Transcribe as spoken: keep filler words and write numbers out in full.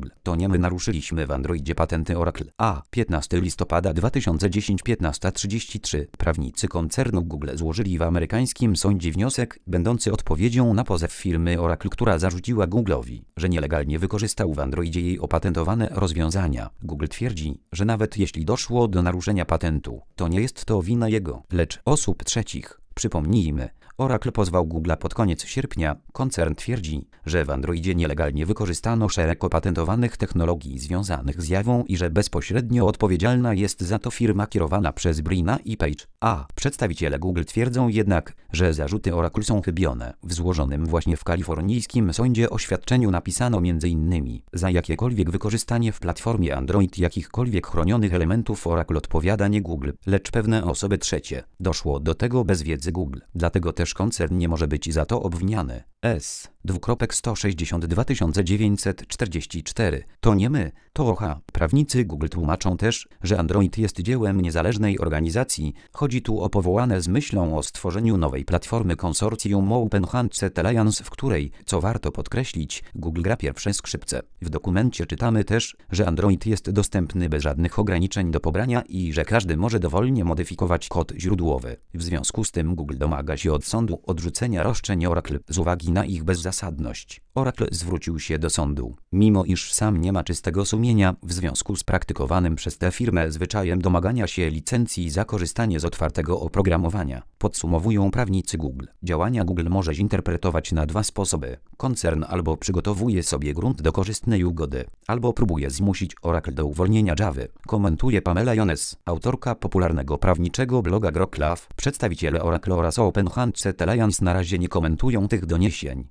Google. To nie my naruszyliśmy w Androidzie patenty Oracle. A. piętnastego listopada dwa tysiące dziesiątego piętnasta trzydzieści trzy. Prawnicy koncernu Google złożyli w amerykańskim sądzie wniosek, będący odpowiedzią na pozew firmy Oracle, która zarzuciła Google'owi, że nielegalnie wykorzystał w Androidzie jej opatentowane rozwiązania. Google twierdzi, że nawet jeśli doszło do naruszenia patentu, to nie jest to wina jego, lecz osób trzecich. Przypomnijmy, Oracle pozwał Google'a pod koniec sierpnia. Koncern twierdzi, że w Androidzie nielegalnie wykorzystano szereg opatentowanych technologii związanych z Jawą i że bezpośrednio odpowiedzialna jest za to firma kierowana przez Brina i Page. A przedstawiciele Google twierdzą jednak, że zarzuty Oracle są chybione. W złożonym właśnie w kalifornijskim sądzie oświadczeniu napisano między innymi, za jakiekolwiek wykorzystanie w platformie Android jakichkolwiek chronionych elementów Oracle odpowiada nie Google, lecz pewne osoby trzecie. Doszło do tego bez wiedzy Google, dlatego też koncern nie może być za to obwiniany. S. sto sześćdziesiąt dwa tysiące dziewięćset czterdzieści cztery. To nie my, to O H A. Prawnicy Google tłumaczą też, że Android jest dziełem niezależnej organizacji. Chodzi tu o powołane z myślą o stworzeniu nowej platformy konsorcjum Open Handset Alliance, w której, co warto podkreślić, Google gra pierwsze skrzypce. W dokumencie czytamy też, że Android jest dostępny bez żadnych ograniczeń do pobrania i że każdy może dowolnie modyfikować kod źródłowy. W związku z tym Google domaga się od sądu odrzucenia roszczeń Oracle z uwagi na ich bezzasadność. Oracle zwrócił się do sądu, mimo iż sam nie ma czystego sumienia w związku z praktykowanym przez tę firmę zwyczajem domagania się licencji za korzystanie z otwartego oprogramowania. Podsumowują prawnicy Google. Działania Google może zinterpretować na dwa sposoby. Koncern albo przygotowuje sobie grunt do korzystnej ugody, albo próbuje zmusić Oracle do uwolnienia Javy. Komentuje Pamela Jones, autorka popularnego prawniczego bloga Grok Love. Przedstawiciele Oracle oraz Open Handset Alliance na razie nie komentują tych doniesień.